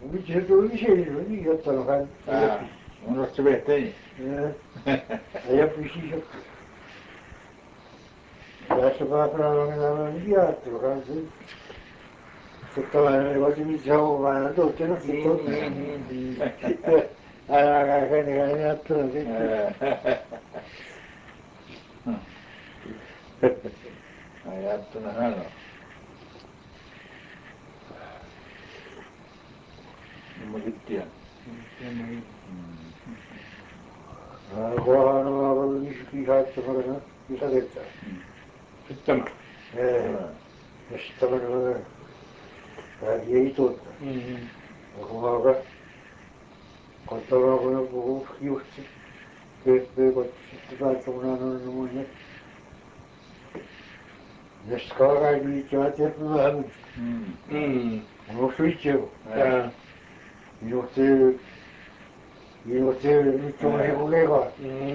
Mikä se tuli siellä, niin ottanut hän. Uno se vehti. Ja pysi. Tässä päällä minä jaettu kanssa. Sitten olen kotiin seuraavana tuottanut sitten. Älä kenenkään jaettu sitten. Jaettuna hän on. Mä kittiän. Kohan on ollut kisaittamalla, kisatettaan. Sitten mä. Ja sitten mä kaikki ei tuota. Ja kun mä olen kotoa, kun on puhut just pööpöökot, sitten taittamana on muille. Ja sitten kaikki liittyvät ja vähän. Minusta liittyy. Minusta nyt on se kun legaa.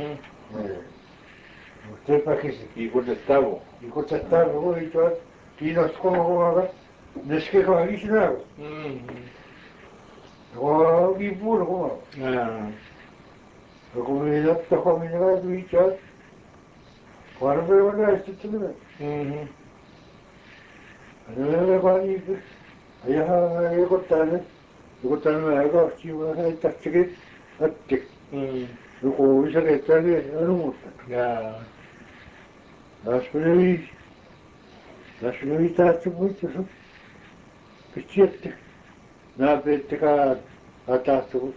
Minusta epäkisi. Ikutettavo. Ikutettavo, kun liittyvät. Kiinnosti kohdalla. Neske kaikki sinä. Kun kipuun kohdalla. Ja kun me jattaa, minä kaikki liittyvät. Varmaan näistetty minä. Ja kaikki. Ja joku mä kaksi vähän tässäkin otti. Joku isä kettäkin on muuttanut. Tässä oli tästä muistus. Sitten nämä pittikään tahtu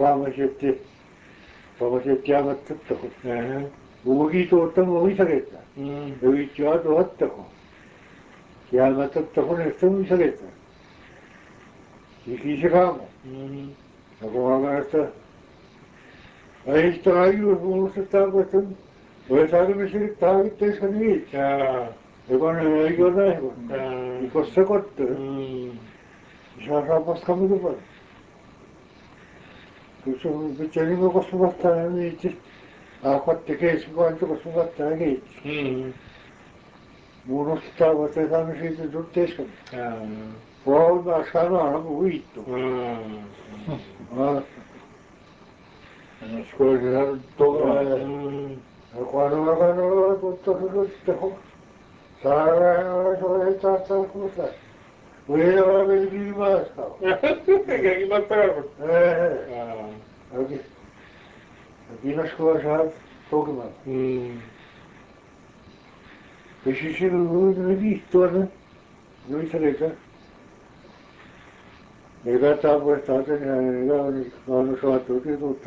pamaset jäävät tuttako. Uuki tuottamu isä kettää. Ja vitsi atu ottako. Jäävät tuttako näistä isä kettää. Siksi se kaamu. Ja kun mä kanssa ei sitä ajuus muista tarkoittanut. Voi saada me sille tarvitteessa niitä. Ja kun ei ole näin. Ikos se kotta. Saa paskaa mitä paljon. Kun se on pitää niin kuin koska vastaa niitä. Kotti keisi kun koska vastaa niitä. Mun on sitä tavoitteet saanut siitä tutteeskaan. Voi sanoa kuin viittu. Skulle det här tåga? Ja kun on alkanut tuttu sitten kun saadaan se ei tahtaa kuulla. Voi olla vielä kiimaaskaan. Eikä kiimaas päivät. Ja kiinnostavaa saat tukemaan. Pesi silloin viihtoa. Noissa reitä. Eikä tapuista aten eikä on saatu tituutta.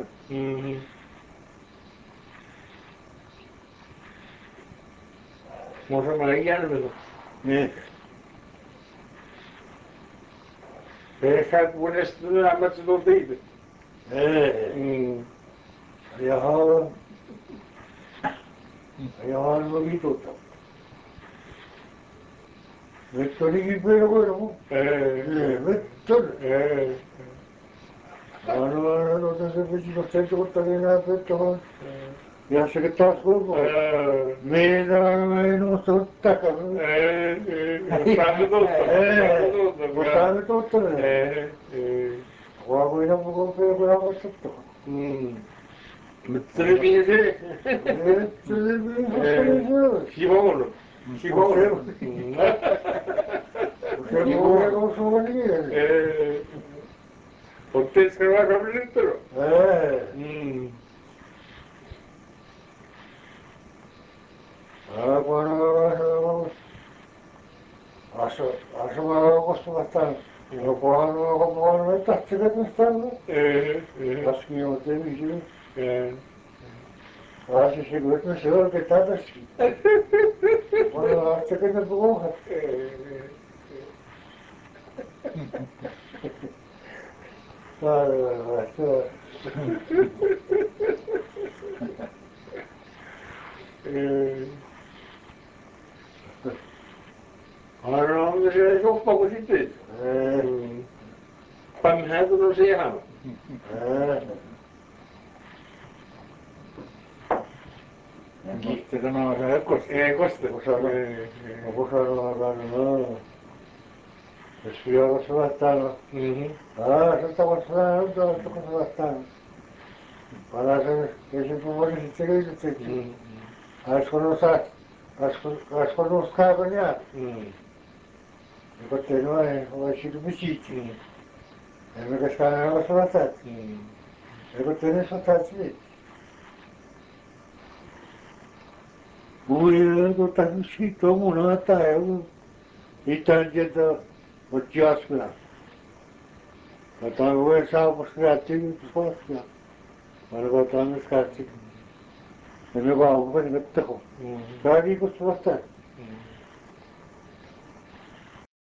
Mutta mä en jälmellä. Niin. Ehkä vuodesta elämässä tuon tiivi. Jaha. Jaha, no vitutta. Nyt on niin paljon koiraa. Nyt on. No tässä piti nostaa tuota niin nämä pettoon. Ja se taas koko. Minä en usko takaisin. Saamme totta. Vaan kuin joku pelaa vastattua. Mutta se oli niin se. Sivoon. Sivoon. Se muuten on niin. Otte se vaan kapitteero. Kun asumalla kostumasta. Jokohan on tatsikat mistään. Taski on teemisiä. Se kun me se on ketään taski. Kun on tatsikat puhuvat. Aina on se soppa kuin sitten. Panhän kun on siellä. Koste tämä on se koste. Ei koste. Kusano. Kusano on Esfriava se bastava. Ah, se estava falando, estava se bastava. Para que se pode se ter isso. As conosco cagam. E continuare a essere vicini. E perché stavano sulla testa. E continuare sulla testa. Uy, tan uscito uno a te, i tanti da odjaskla. A tam uvek samo skrati, sposka. Ali ga tam skrati. Ne ga uvek ne tako. Radi ko sposta.